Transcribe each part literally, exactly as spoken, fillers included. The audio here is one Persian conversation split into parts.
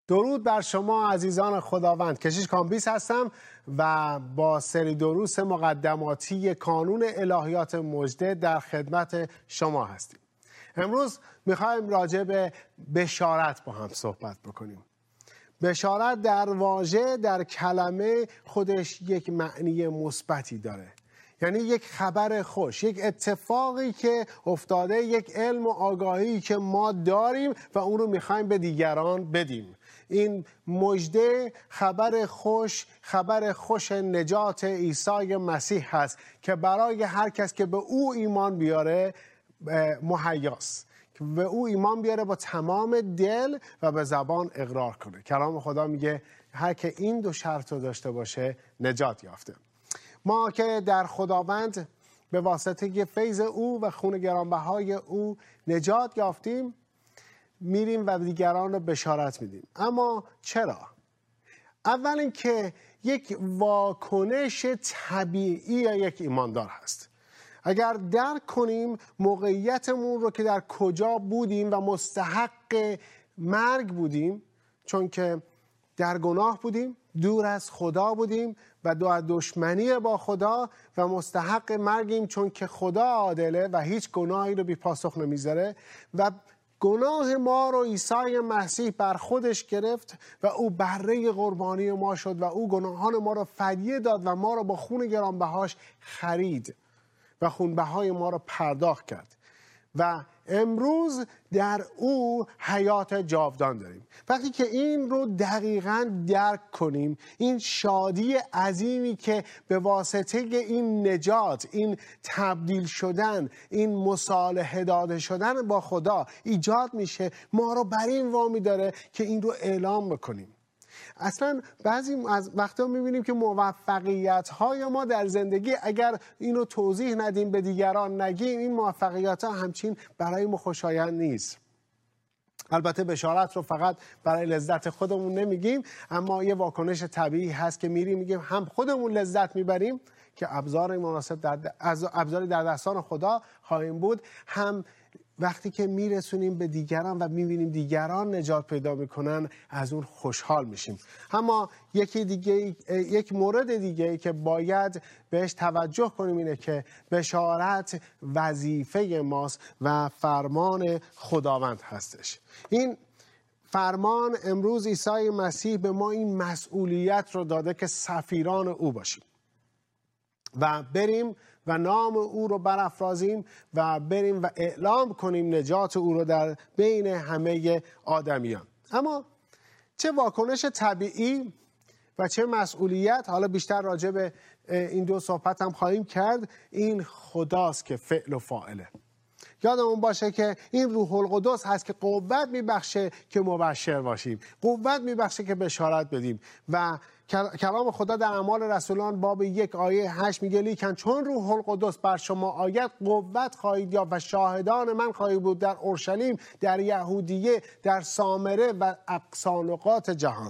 درود بر شما عزیزان خداوند. کشیش کامبیس هستم و با سری دروس مقدماتی کانون الهیات مژده در خدمت شما هستیم. امروز میخوایم راجع به بشارت با هم صحبت بکنیم. بشارت در واژه، در کلمه خودش یک معنی مثبتی داره، یعنی یک خبر خوش، یک اتفاقی که افتاده، یک علم و آگاهی که ما داریم و اون رو میخوایم به دیگران بدیم. این مژده خبر خوش، خبر خوش نجات عیسی مسیح هست که برای هر کس که به او ایمان بیاره مهیاست، که به او ایمان بیاره با تمام دل و به زبان اقرار کنه. کلام خدا میگه هر که این دو شرط رو داشته باشه نجات یافته. ما که در خداوند به واسطه فیض او و خون گرانبهای او نجات یافتیم، میریم و دیگران رو بشارت میدیم. اما چرا؟ اول اینکه یک واکنش طبیعی یک ایماندار هست. اگر درک کنیم موقعیتمون رو که در کجا بودیم و مستحق مرگ بودیم، چون که در گناه بودیم، دور از خدا بودیم و دو دشمنی با خدا و مستحق مرگیم، چون که خدا عادله و هیچ گناهی رو بی پاسخ نمیذاره و گناه ما رو عیسی مسیح بر خودش گرفت و او بره قربانی ما شد و او گناهان ما رو فدیه داد و ما رو با خون گرانبهاش خرید و خونبهای ما رو پرداخت کرد و امروز در او حیات جاودان داریم. وقتی که این رو دقیقاً درک کنیم، این شادی عظیمی که به واسطه این نجات، این تبدیل شدن، این مصالحه داده شدن با خدا ایجاد میشه، ما رو بر این وامی داره که این رو اعلام بکنیم. اصلا بعضی از وقتا میبینیم که موفقیت های ما در زندگی اگر اینو توضیح ندیم، به دیگران نگیم، این موفقیت ها همچین برای ما خوشایند نیست. البته بشارت رو فقط برای لذت خودمون نمیگیم، اما یه واکنش طبیعی هست که میریم میگیم هم خودمون لذت میبریم که ابزار مناسب در ابزاری در دستان خدا خواهیم بود، هم وقتی که میرسونیم به دیگران و میبینیم دیگران نجات پیدا میکنن از اون خوشحال میشیم. اما یکی دیگه، یک مورد دیگه که باید بهش توجه کنیم اینه که بشارت وظیفه ماست و فرمان خداوند هستش. این فرمان امروز عیسی مسیح به ما این مسئولیت رو داده که سفیران او باشیم و بریم و نام او رو برافرازیم و بریم و اعلام کنیم نجات او رو در بین همه آدمیان. اما چه واکنش طبیعی و چه مسئولیت، حالا بیشتر راجع به این دو صحبت هم خواهیم کرد. این خداست که فعل و فاعله. یادمون باشه که این روح القدس هست که قوت میبخشه که مبشر باشیم، قوت میبخشه که بشارت بدیم و کلام خدا در اعمال رسولان باب یک آیه هشت میگه لیکن چون روح القدس بر شما آید قوت خواهید یافت و شاهدان من خواهید بود در اورشلیم، در یهودیه، در سامره و اقصی نقاط جهان.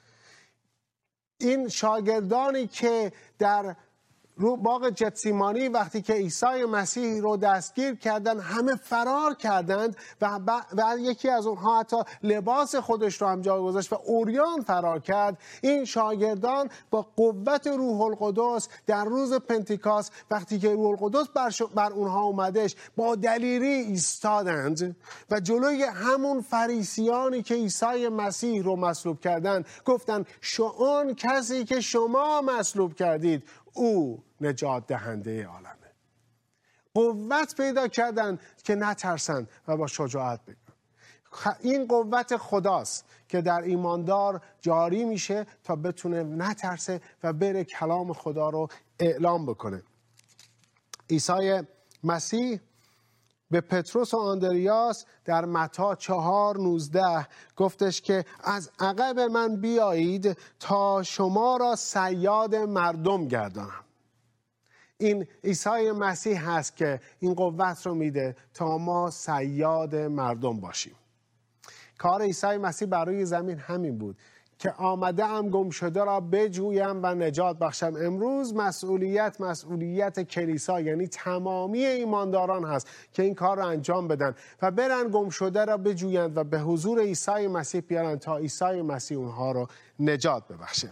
این شاگردانی که در رو باغ جتسیمانی وقتی که عیسی مسیح رو دستگیر کردن همه فرار کردند و بعد یکی از اونها حتی لباس خودش رو هم جا گذاشت و عریان فرار کرد. این شاگردان با قوت روح القدس در روز پنتیکاست وقتی که روح القدس بر, بر اونها اومدش با دلیری ایستادند و جلوی همون فریسیانی که عیسی مسیح رو مصلوب کردند گفتند شما کسی که شما مصلوب کردید او نجات دهنده عالمه. قوت پیدا کردن که نترسن و با شجاعت بگن. این قوت خداست که در ایماندار جاری میشه تا بتونه نترسه و بره کلام خدا رو اعلام بکنه. عیسی مسیح به پتروس و آندریاس در متی چهار نوزده گفتش که از عقب من بیایید تا شما را صیاد مردم گردانم. این عیسی مسیح هست که این قوت رو میده تا ما صیاد مردم باشیم. کار عیسی مسیح برای زمین همین بود که آمده ام گم شده را بجویم و نجات بخشم. امروز مسئولیت مسئولیت کلیسا یعنی تمامی ایمانداران هست که این کار را انجام بدن و برن گم شده را بجویند و به حضور عیسی مسیح بیارن تا عیسی مسیح اونها رو نجات ببخشه.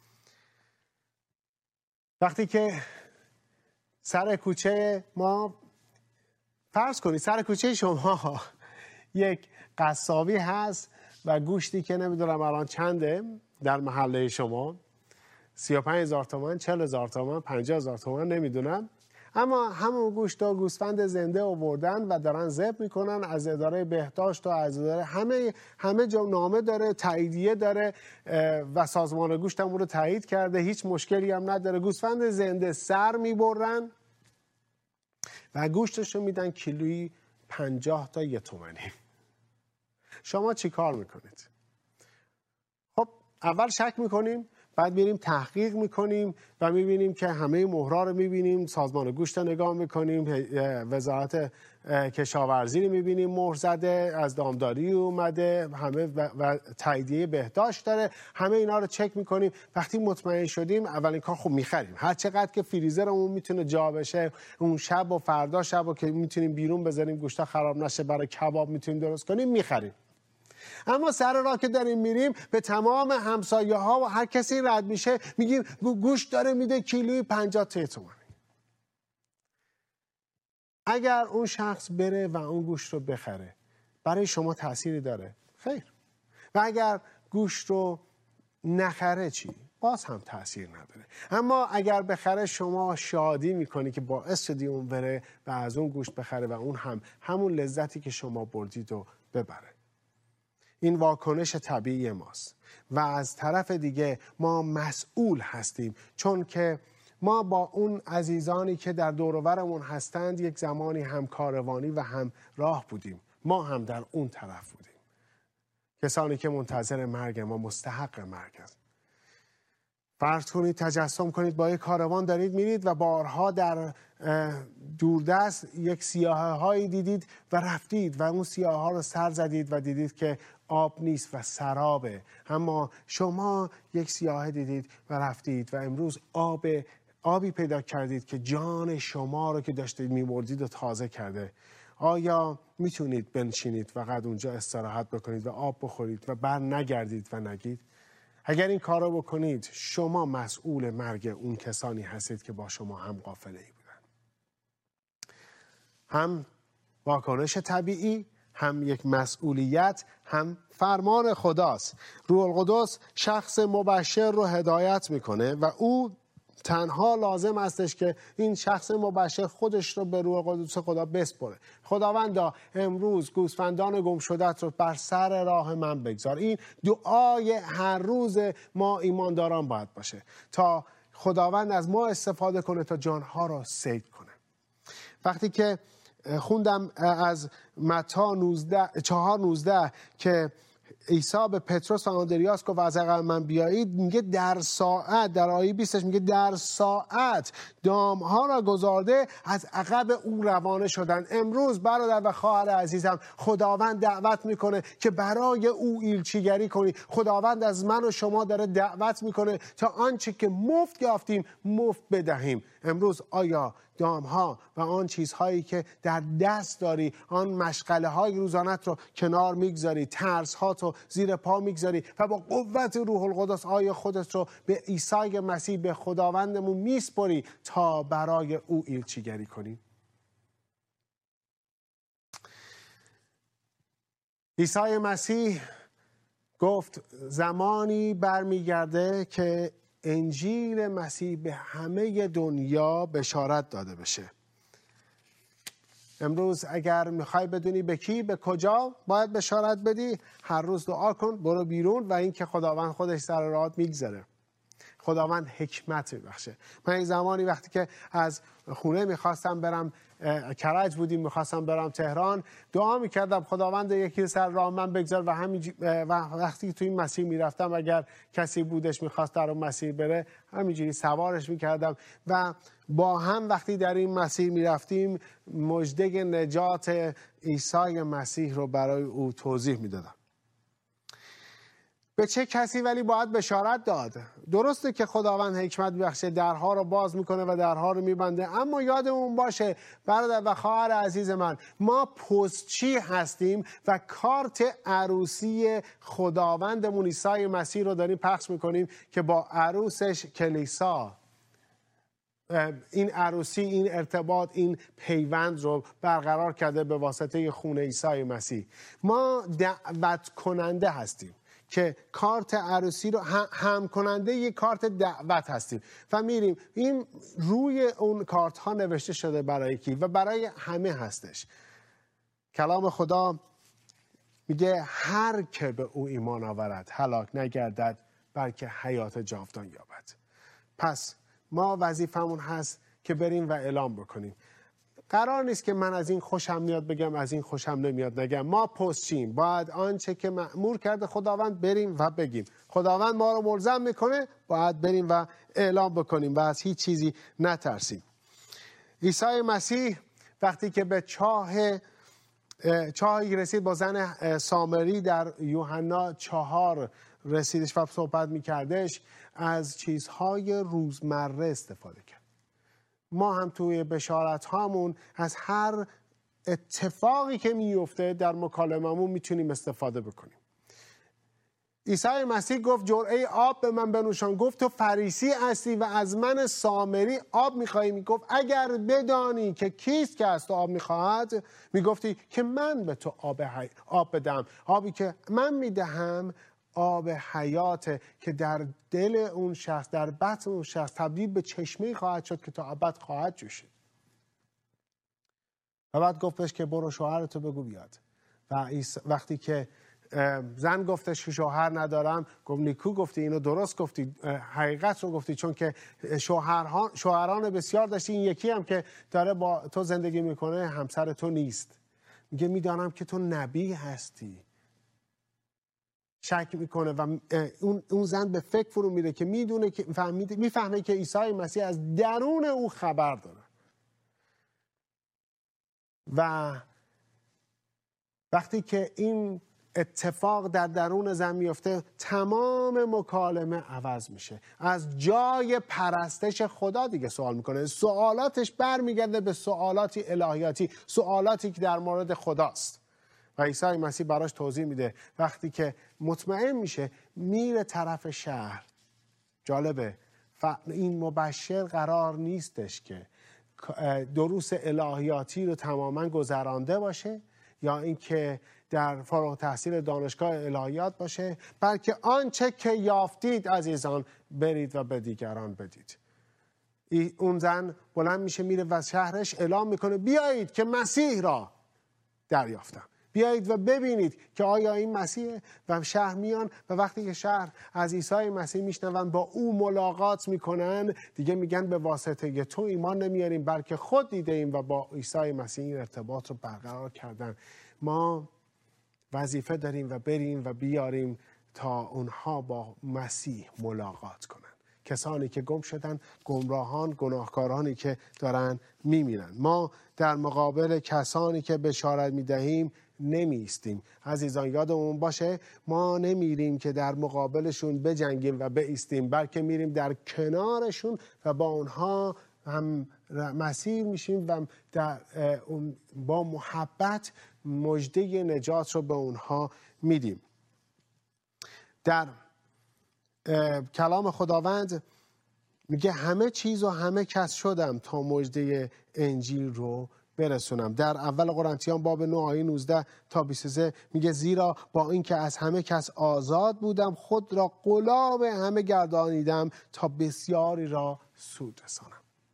وقتی که سر کوچه ما، فرض کنید سر کوچه شما یک قصابی هست و گوشتی که نمیدونم الان چنده در محله شما، سی و پنج هزار تومان، چهل هزار تومان، پنجاه هزار تومان نمیدونم، اما همون گوشت و گوسفند زنده آوردن و دارن ذبح میکنن. از اداره بهداشت و از اداره همه همه جا نامه داره، تاییدیه داره و سازمان گوشت هم رو تایید کرده، هیچ مشکلی هم نداره. گوسفند زنده سر میبرن و گوشتش رو میدن کیلویی پنجاه تا یه تومانی. شما چی کار میکنید؟ خب اول شک میکنیم، بعد میریم تحقیق میکنیم و میبینیم که همه مهرها رو میبینیم، سازمان گوشت رو نگاه میکنیم، وزارت کشاورزی رو میبینیم مهر زده، از دامداری اومده، همه و تاییدیه بهداشت داره، همه اینا رو چک میکنیم. وقتی مطمئن شدیم اولین کار خب میخریم. هر چقدر که فریزرمون میتونه جا بشه، اون شب و فردا شب و که میتونیم بیرون بذاریم گوشت خراب نشه، برای کباب میتونیم درست کنیم، میخریم. اما سر راه که داریم میریم به تمام همسایه ها و هر کسی رد میشه میگیم گوشت داره میده کیلویی پنجاه تومانی. اگر اون شخص بره و اون گوشت رو بخره برای شما تأثیری داره؟ خیر. و اگر گوشت رو نخره چی؟ باز هم تأثیر نداره. اما اگر بخره شما شادی میکنی که باعث شدی اون بره و از اون گوشت بخره و اون هم همون لذتی که شما بردید رو ببره. این واکنش طبیعی ماست و از طرف دیگه ما مسئول هستیم، چون که ما با اون عزیزانی که در دور و برمون هستند یک زمانی هم کاروانی و هم راه بودیم. ما هم در اون طرف بودیم. کسانی که منتظر مرگ ما، مستحق مرگ است. فرض کنید، تجسم کنید با یک کاروان دارید میرید و بارها در دوردست یک سیاهه هایی دیدید و رفتید و اون سیاهه ها رو سر زدید و دیدید که آب نیست و سرابه. اما شما یک سیاهه دیدید و رفتید و امروز آب آبی پیدا کردید که جان شما رو که داشتید میمردید و تازه کرده. آیا میتونید بنشینید فقط اونجا استراحت بکنید و آب بخورید و بر نگردید و نگید؟ اگر این کار رو بکنید شما مسئول مرگ اون کسانی هستید که با شما هم قافله ای بودن. هم واکنش طبیعی، هم یک مسئولیت، هم فرمان خداست. روح القدس شخص مبشر رو هدایت میکنه و او تنها لازم استش که این شخص مبشر خودش رو به روح القدس خدا بسپره. خداوندا امروز گوسفندان گم شدت رو بر سر راه من بگذار. این دعای هر روز ما ایمانداران باید باشه تا خداوند از ما استفاده کنه تا جانها را صید کنه. وقتی که خوندم از متی چهار نوزده که عیسی به پتروس و اندریاس گفت از عقب من بیایید، میگه در ساعت، در آیه بیستش میگه در ساعت دامها را گذارده از عقب او روانه شدن. امروز برادر و خواهر عزیزم، خداوند دعوت میکنه که برای او ایلچیگری کنی. خداوند از من و شما داره دعوت میکنه تا آنچه که مفت یافتیم مفت بدهیم. امروز آیا دامها و آن چیزهایی که در دست داری، آن مشغله های روزانت رو کنار میگذاری، ترس هات رو زیر پا میگذاری و با قوت روح القدس آیا خودت رو به عیسی مسیح، به خداوندمون میسپری تا برای او ایلچیگری کنی؟ عیسی مسیح گفت زمانی برمیگرده که انجیل مسیح به همه دنیا بشارت داده بشه. امروز اگر میخوای بدونی به کی، به کجا باید بشارت بدی، هر روز دعا کن، برو بیرون و این که خداوند خودش سر راهت میگذره. خداوند حکمت میبخشه. من این زمانی وقتی که از خونه میخواستم برم، کرج بودیم، میخواستم برم تهران، دعا میکردم خداوند یکی سر راه من بگذار و همین و وقتی تو این مسیر میرفتم اگر کسی بودش میخواست در اون مسیر بره همینجوری سوارش میکردم و با هم وقتی در این مسیر میرفتیم مژده نجات عیسی مسیح رو برای او توضیح میدادم. به چه کسی ولی باید بشارت داد؟ درسته که خداوند حکمت بخشه، درها رو باز میکنه و درها رو میبنده، اما یادمون باشه برادر و خواهر عزیز من، ما پستچی هستیم و کارت عروسی خداوندمون عیسی مسیح رو داریم پخش میکنیم که با عروسش کلیسا این عروسی، این ارتباط، این پیوند رو برقرار کرده به واسطه خون عیسی مسیح. ما دعوت کننده هستیم که کارت عروسی رو هم کننده یک کارت دعوت هستیم و میریم. این روی اون کارت ها نوشته شده برای کی و برای همه هستش. کلام خدا میگه هر که به او ایمان آورد هلاک نگردد بلکه حیات جاودان یابد. پس ما وظیفمون هست که بریم و اعلام بکنیم. قرار نیست که من از این خوشم میاد بگم، از این خوشم نمیاد نگم. ما پستچیم، باید آنچه که مأمور کرده خداوند بریم و بگیم. خداوند ما رو ملزم میکنه، باید بریم و اعلام بکنیم و از هیچ چیزی نترسیم. عیسی مسیح وقتی که به چاه چاهی رسید، با زن سامری در یوحنا چهار رسیدش و صحبت میکردش، از چیزهای روزمره استفاده کرد. ما هم توی بشارت هامون از هر اتفاقی که میفته در مکالممون میتونیم استفاده بکنیم. عیسی مسیح گفت جرعه آب به من بنوشان. گفت تو فریسی هستی و از من سامری آب میخوایی؟ میگفت اگر بدانی که کیست که از تو آب میخواهد، میگفتی که من به تو آب, حی... آب بدم. آبی که من میدهم آب حیاته که در دل اون شخص، در بطن اون شخص تبدیل به چشمه خواهد شد که تا ابد خواهد جوشید. و بعد گفتش که برو شوهرتو بگو بیاد. و وقتی که زن گفتش که شوهر ندارم، گفت نیکو گفتی، اینو درست گفتی، حقیقت رو گفتی، چون که شوهران شوهران بسیار داشتی، این یکی هم که داره با تو زندگی میکنه همسر تو نیست. میگه میدانم که تو نبی هستی. شک میکنه و اون اون زن به فکر فرو میره که میدونه که فهمیده میفهمه که عیسی مسیح از درون او خبر داره. و وقتی که این اتفاق در درون زن میفته، تمام مکالمه عوض میشه. از جای پرستش خدا دیگه سوال میکنه. سوالاتش برمیگرده به سوالاتی الهیاتی، سوالاتی که در مورد خداست. و عیسی مسیح براش توضیح میده. وقتی که مطمئن میشه میره طرف شهر. جالبه این مبشر قرار نیستش که دروس الهیاتی رو تماما گذرانده باشه یا اینکه در فارغ التحصیل دانشگاه الهیات باشه، بلکه آنچه که یافتید عزیزان برید و به دیگران بدید. اون زن بلند میشه میره و شهرش اعلام میکنه بیایید که مسیح را دریافتم. بیایید و ببینید که آیا این مسیح. و شهر میان و وقتی که شهر از عیسی مسیح میشنون، با او ملاقات میکنن، دیگه میگن به واسطه تو ایمان نمیاریم بلکه خود دیده ایم و با عیسی مسیح این ارتباط رو برقرار کردن. ما وظیفه داریم و بریم و بیاریم تا اونها با مسیح ملاقات کنن. کسانی که گم شدن، گمراهان، گناهکارانی که دارن میمیرن. ما در مقابل کسانی که بشارت میدهیم نمیستیم. عزیزان یادمون باشه ما نمیریم که در مقابلشون بجنگیم و بایستیم، بلکه میریم در کنارشون و با اونها هم مسیر میشیم و در با محبت مژده نجات رو به اونها میدیم. در کلام خداوند میگه همه چیز و همه کس شدم تا مژده انجیل رو برسونم. در اول قرنتیان باب نه آیه نوزده تا بیست و سه میگه زیرا با اینکه از همه کس آزاد بودم خود را غلام همه گردانیدم تا بسیاری را سود رسانم.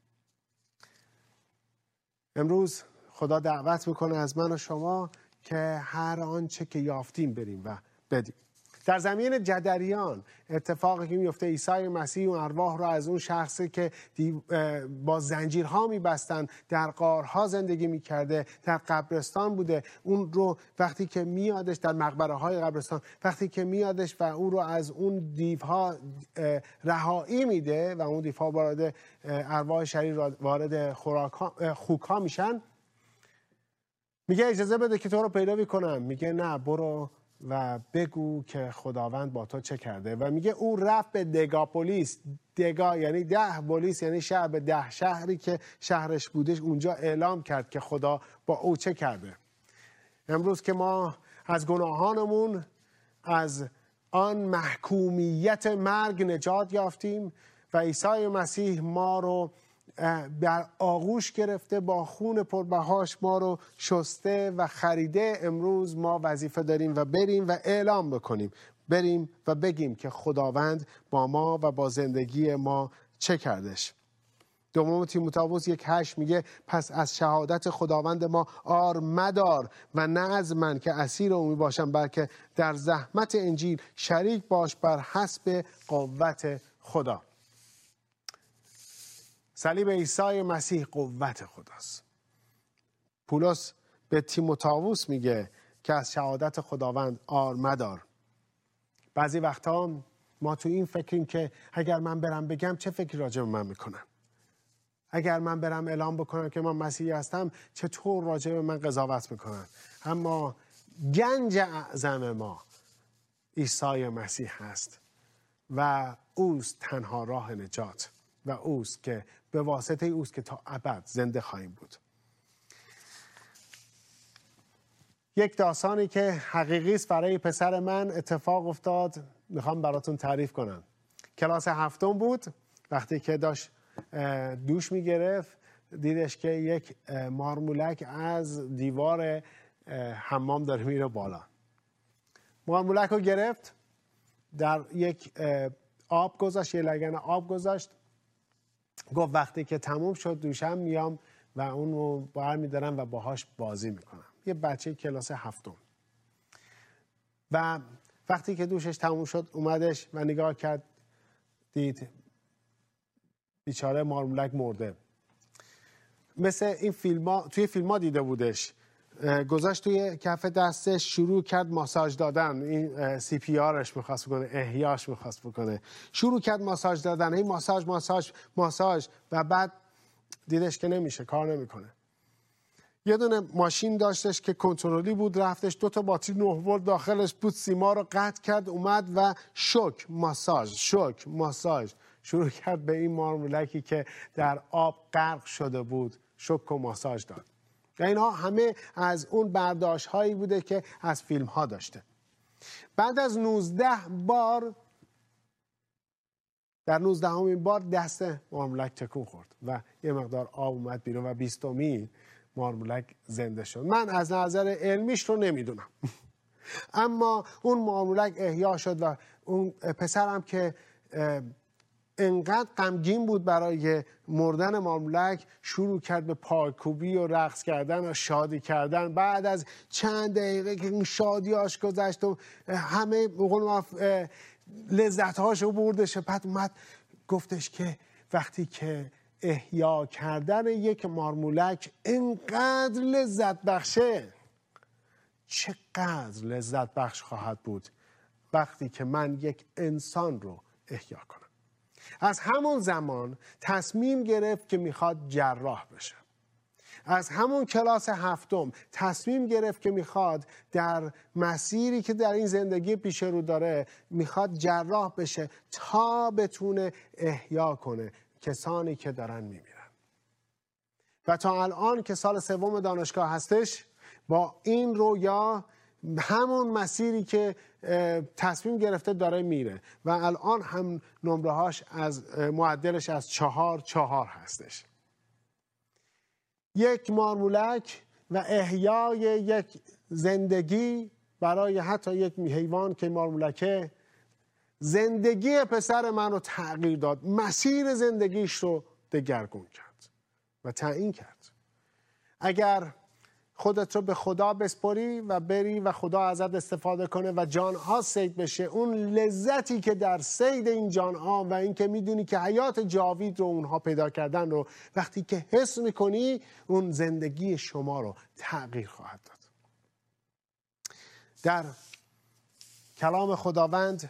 امروز خدا دعوت میکنه از من و شما که هر آنچه که یافتیم بریم و بدیم. در زمین جدریان اتفاقی که میفته، عیسی مسیح اون ارواح رو از اون شخصی که با زنجیرها میبستن در غارها زندگی میکرده، در قبرستان بوده، اون رو وقتی که میادش در مقبره های قبرستان، وقتی که میادش و اون رو از اون دیوها رهایی میده و اون دیوها وارد ارواح شریر وارد خوکها میشن، میگه اجازه بده که تو رو پیروی کنم. میگه نه، برو و بگو که خداوند با تو چه کرده. و میگه او رفت به دگاپولیس. دگا یعنی ده، پلیس یعنی شهر، به ده شهری که شهرش بودش اونجا اعلام کرد که خدا با او چه کرده. امروز که ما از گناهانمون، از آن محکومیت مرگ نجات یافتیم و عیسی مسیح ما رو در آغوش گرفته، با خون پربهاش ما رو شسته و خریده، امروز ما وظیفه داریم و بریم و اعلام بکنیم، بریم و بگیم که خداوند با ما و با زندگی ما چه کردش. دوم تیموتائوس یک هشت میگه پس از شهادت خداوند ما آر مدار و نه از من که اسیر او می باشم، بلکه در زحمت انجیل شریک باش بر حسب قوت خدا. صلیب عیسی مسیح قوت خداست. پولس به تیموتائوس میگه که از شهادت خداوند آر مدار. بعضی وقتا ما تو این فکریم که اگر من برم بگم چه فکری راجع به من میکنن، اگر من برم اعلام بکنم که من مسیحی هستم چطور راجع به من قضاوت میکنن. اما گنج اعظم ما عیسی مسیح هست و اوست تنها راه نجات و اوست که به واسطه اوست که تا ابد زنده خواهیم بود. یک داستانی که حقیقی است برای پسر من اتفاق افتاد، میخوام براتون تعریف کنم. کلاس هفتم بود، وقتی که داشت دوش میگرفت دیدش که یک مارمولک از دیوار حمام داره میره بالا. مارمولک رو گرفت، در یک آب گذاشت، یه لگن آب گذاشت، گفت وقتی که تموم شد دوشم میام و اون رو بر میدارم و باهاش بازی میکنم. یه بچه کلاس هفتم. و وقتی که دوشش تموم شد اومدش و نگاه کرد، دید بیچاره مارمولک مرده. مثل این فیلم ها، توی فیلم ها دیده بودش، گذاشت توی کف دستش، شروع کرد ماساژ دادن. این سی پی آرش میخواست بکنه، احیاش میخواست بکنه، شروع کرد ماساژ دادن، این ماساژ ماساژ ماساژ و بعد دیدش که نمیشه، کار نمیکنه. یه دونه ماشین داشتش که کنترلی بود، رفتش دو تا باتری نه ولت داخلش بود، سیما رو قطع کرد، اومد و شوک ماساژ شوک ماساژ شروع کرد به این مارمولکی که در آب غرق شده بود شوک و ماساژ داد. و اینها همه از اون برداشت هایی بوده که از فیلم ها داشته. بعد از نوزده بار، در نوزدهمین بار دست مارمولک تکون خورد و یه مقدار آب اومد بیرون و بیستمی مارمولک زنده شد. من از نظر علمیش رو نمیدونم اما اون مارمولک احیا شد و اون پسرم که انقدر غمگین بود برای مردن مارمولک، شروع کرد به پایکوبی و رقص کردن و شادی کردن. بعد از چند دقیقه که این شادیاش گذشت و همه لذت‌هاشو بردش، بعد اومد گفتش که وقتی که احیا کردن یک مارمولک اینقدر لذت بخشه، چقدر لذت بخش خواهد بود وقتی که من یک انسان رو احیا کنم. از همون زمان تصمیم گرفت که میخواد جراح بشه. از همون کلاس هفتم تصمیم گرفت که میخواد در مسیری که در این زندگی پیش رو داره میخواد جراح بشه تا بتونه احیا کنه کسانی که دارن میمیرن. و تا الان که سال سوم دانشگاه هستش، با این رویا همون مسیری که تصمیم گرفته داره میره و الان هم نمرهاش از معدلش از چهار چهار هستش. یک مارمولک و احیای یک زندگی برای حتی یک حیوان که مارمولکه، زندگی پسر من رو تغییر داد، مسیر زندگیش رو دگرگون کرد و تعیین کرد. اگر خودت رو به خدا بسپاری و بری و خدا ازت استفاده کنه و جانها صید بشه، اون لذتی که در صید این جانها و این که میدونی که حیات جاوید رو اونها پیدا کردن رو وقتی که حس میکنی، اون زندگی شما رو تغییر خواهد داد. در کلام خداوند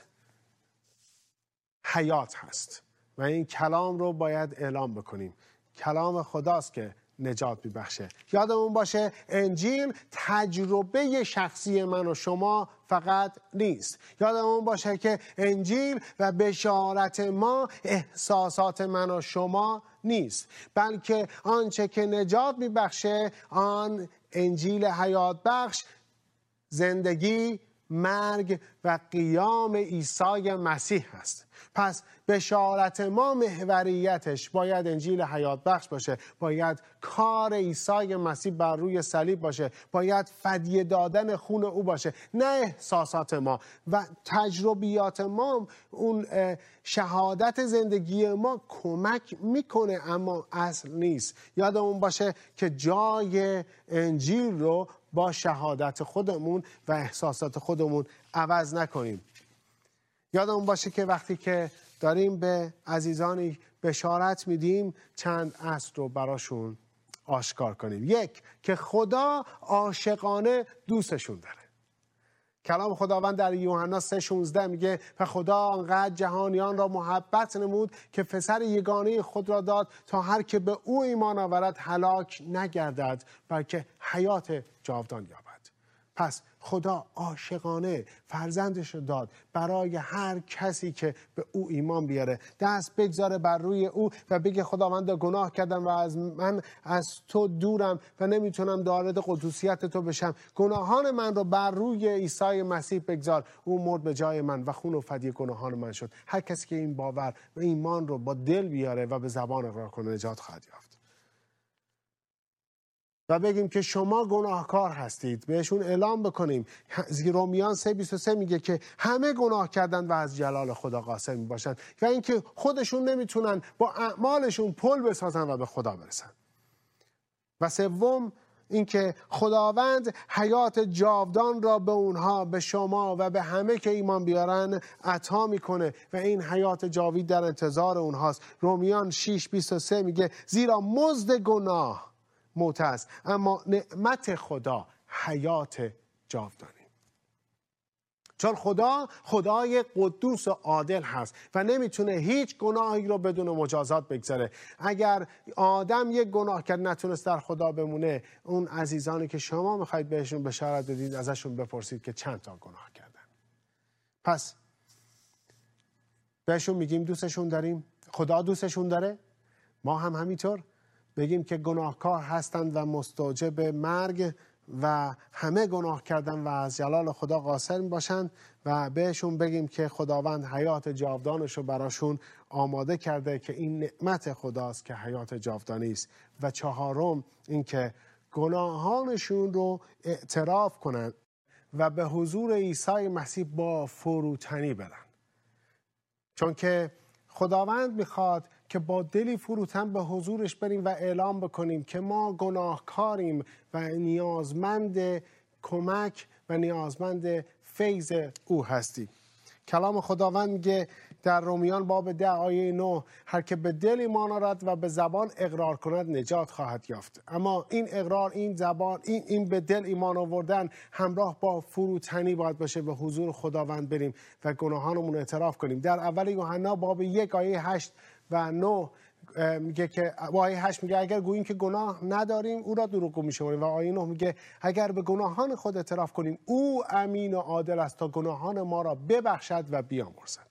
حیات هست و این کلام رو باید اعلام بکنیم. کلام خداست که نجات میبخشه. یادمون باشه انجیل تجربه شخصی من و شما فقط نیست. یادمون باشه که انجیل و بشارت ما احساسات من و شما نیست، بلکه آنچه که نجات میبخشه آن انجیل حیات بخش، زندگی، مرگ و قیام عیسی مسیح است. پس بشارت ما محوریتش باید انجیل حیات بخش باشه، باید کار عیسی مسیح بر روی صلیب باشه، باید فدیه دادن خون او باشه، نه احساسات ما و تجربیات ما. اون شهادت زندگی ما کمک میکنه اما اصل نیست. یادمون باشه که جای انجیل رو با شهادت خودمون و احساسات خودمون عوض نکنیم. یادمون باشه که وقتی که داریم به عزیزانی بشارت میدیم چند اصل رو براشون آشکار کنیم. یک، که خدا عاشقانه دوستشون داره. کلام خداوند در یوحنا سه شانزده میگه و خدا آنقدر جهانیان را محبت نمود که پسر یگانه خود را داد تا هر که به او ایمان آورد هلاک نگردد بلکه حیات جاودان یابد. پس خدا عاشقانه فرزندش رو داد برای هر کسی که به او ایمان بیاره، دست بگذاره بر روی او و بگه خداوند گناه کردم و از من از تو دورم و نمیتونم وارد قدوسیت تو بشم. گناهان من رو بر روی عیسی مسیح بگذار. او مرد به جای من و خون و فدیه گناهان من شد. هر کسی که این باور و ایمان رو با دل بیاره و به زبان اقرار کنه نجات خواهد یافت. و بگیم که شما گناهکار هستید، بهشون اعلام بکنیم. رومیان سه بیست و سه میگه که همه گناه کردن و از جلال خدا قاصر میباشن و اینکه خودشون نمیتونن با اعمالشون پل بسازن و به خدا برسن. و سوم اینکه خداوند حیات جاودان را به اونها، به شما و به همه که ایمان بیارن عطا میکنه و این حیات جاوید در انتظار اونهاست. رومیان شش بیست و سه میگه زیرا مزد گناه موت است اما نعمت خدا حیات جاودانی. چون خدا خدای قدوس و عادل هست و نمیتونه هیچ گناهی رو بدون مجازات بگذاره. اگر آدم یک گناه کرد نتونست در خدا بمونه، اون عزیزانی که شما میخواید بهشون بشارت بدید ازشون بپرسید که چند تا گناه کردن. پس بهشون میگیم دوستشون داریم، خدا دوستشون داره، ما هم همینطور. بگیم که گناهکار هستند و مستوجب مرگ و همه گناه کردن و از جلال خدا قاصر باشند و بهشون بگیم که خداوند حیات جاودانش رو براشون آماده کرده که این نعمت خداست که حیات جاودانی است. و چهارم این که گناهانشون رو اعتراف کنند و به حضور عیسی مسیح با فروتنی برن. چون که خداوند میخواد که با دلی فروتن به حضورش بریم و اعلام بکنیم که ما گناهکاریم و نیازمند کمک و نیازمند فیض او هستیم. کلام خداوند میگه در رومیان باب ده آیه نه هر که به دل ایمان آورد و به زبان اقرار کند نجات خواهد یافت. اما این اقرار، این زبان، این این به دل ایمان آوردن همراه با فروتنی باید باشه. به حضور خداوند بریم و گناهانمون اعتراف کنیم. در اول یوحنا باب یک آیه هشت و نه میگه که آیه هشت میگه اگر گوییم که گناه نداریم او را دروغگو میشماریم و آیه نه میگه اگر به گناهان خود اعتراف کنیم او امین و عادل است تا گناهان ما را ببخشد و بیامرزد.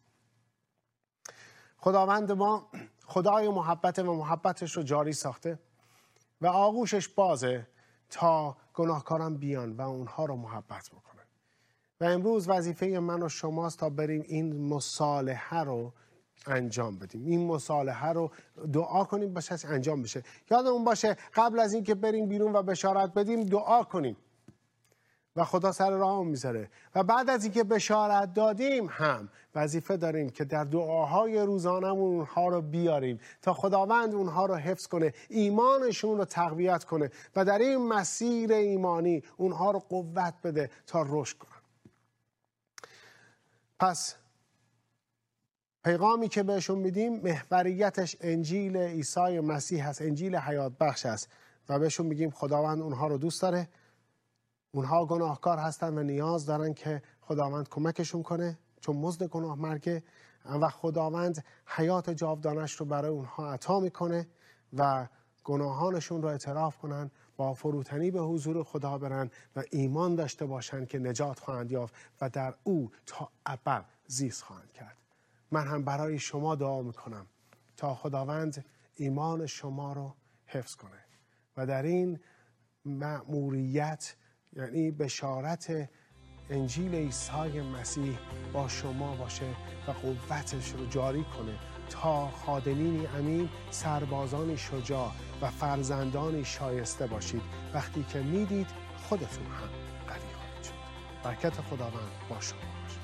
خداوند ما خدای محبت و محبتش رو جاری ساخته و آغوشش بازه تا گناهکاران بیان و اونها رو محبت بکنه. و امروز وظیفه من و شماست تا بریم این مصالحه رو انجام بدیم. این مصالحه رو دعا کنیم باشه انجام بشه. یادمون باشه قبل از این که بریم بیرون و بشارت بدیم دعا کنیم و خدا سر راه میذاره. و بعد از اینکه بشارت دادیم هم وظیفه داریم که در دعاهای روزانمون اونها رو بیاریم تا خداوند اونها رو حفظ کنه، ایمانشون رو تقویت کنه و در این مسیر ایمانی اونها رو قوت بده تا رشد کنن. پس پیغامی که بهشون میدیم محوریتش انجیل عیسی مسیح هست، انجیل حیات بخش است و بهشون میگیم خداوند اونها رو دوست داره. اونها گناهکار هستن و نیاز دارن که خداوند کمکشون کنه چون مزد گناه مرگه و خداوند حیات جاودانش رو برای اونها عطا میکنه و گناهانشون را اعتراف کنن، با فروتنی به حضور خدا برن و ایمان داشته باشند که نجات خواهند یافت و در او تا ابد زیست خواهند کرد. من هم برای شما دعا میکنم تا خداوند ایمان شما رو حفظ کنه و در این مأموریت، یعنی بشارت انجیل عیسی مسیح، با شما باشه و قوتش رو جاری کنه تا خادمینی امین، سربازانی شجاع و فرزندانی شایسته باشید وقتی که میدید خودتون هم قوی خواهید شد. برکت خداوند با شما باشد.